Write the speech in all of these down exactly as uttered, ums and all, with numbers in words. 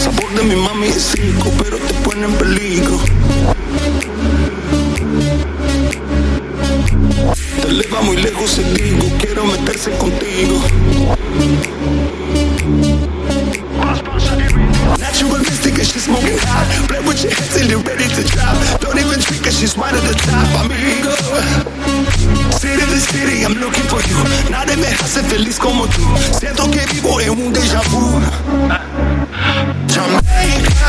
Sabor de mi mami es rico, pero te pone en peligro. Te eleva muy lejos el digo, quiero meterse contigo. Natural mystic and she's smoking hot. Play with your head till you're ready to drop. Don't even trick her, she's right at the top, amigo. City to city, I'm looking for you. Nadie me hace feliz como tú. Siento que vivo en un déjà vu. Jamaica,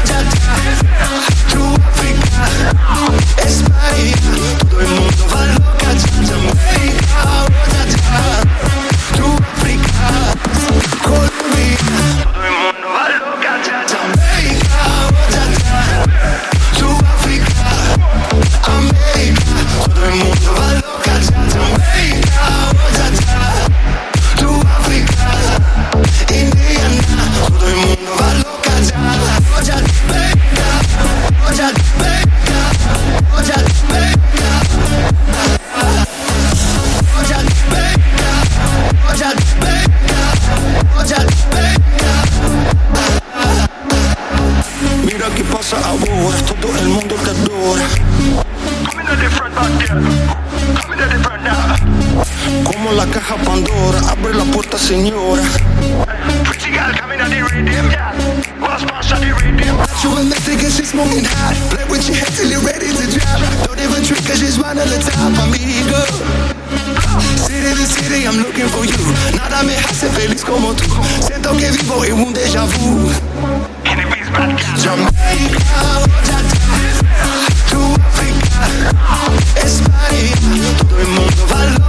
tu África, España, todo el mundo va loca. Jamaica, tu África, Colombia, todo el mundo va loca. Jamaica, tu África, América, todo el mundo va loca. Jamaica, tu África, Indiana, todo el mundo va loca. Jamaica, Jamaica, Jamaica, mira qué pasa ahora, todo el mundo te adora. Como la caja Pandora, abre la puerta, señora. You and Mystic and she's smoking hot. Play with your head till you're ready to drop. Don't even trick cause she's right at the top, amigo. City to city, I'm looking for you. Nada me hace feliz como tú. Siento que vivo en un déjà vu. Jamaica, tu África, España, todo el mundo va loco.